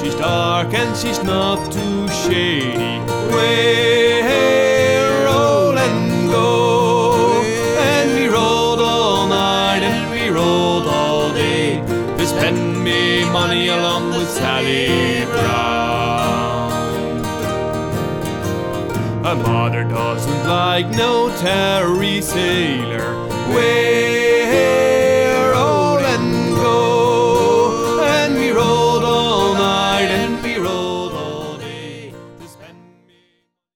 she's dark and she's not too shady. Way roll and go. And we rolled all night and we rolled all day to spend me money along with Sally Brown. Her mother doesn't like no tarry sailor. Way